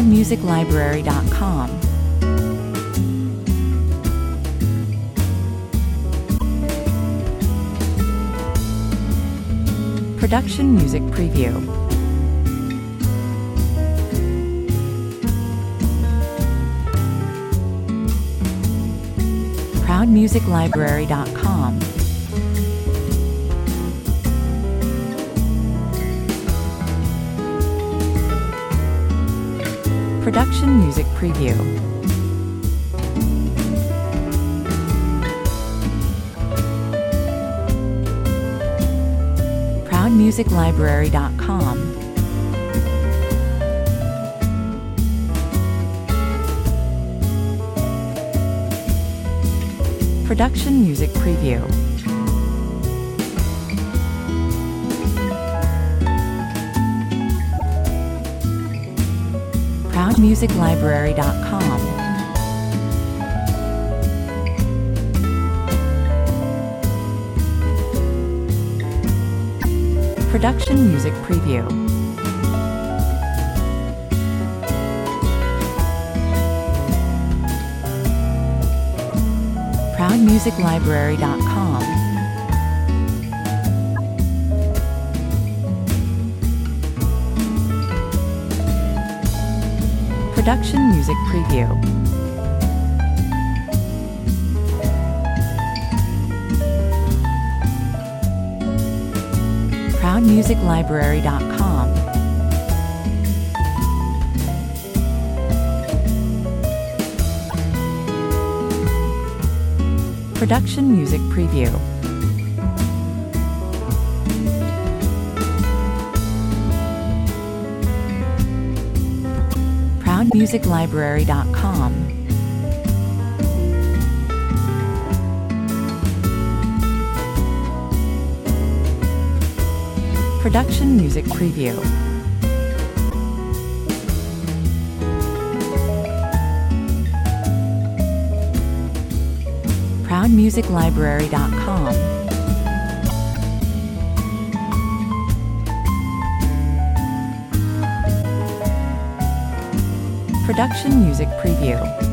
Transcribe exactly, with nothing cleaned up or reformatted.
proud music library dot com. Production Music Preview. proud music library dot com. Production Music Preview. proud music library dot com. Production Music Preview. proud music library dot com. Production Music Preview. proud music library dot com. Production Music Preview. proud music library dot com. Production Music Preview. proud music library dot com. Production Music Preview. proud music library dot com. Production Music Preview.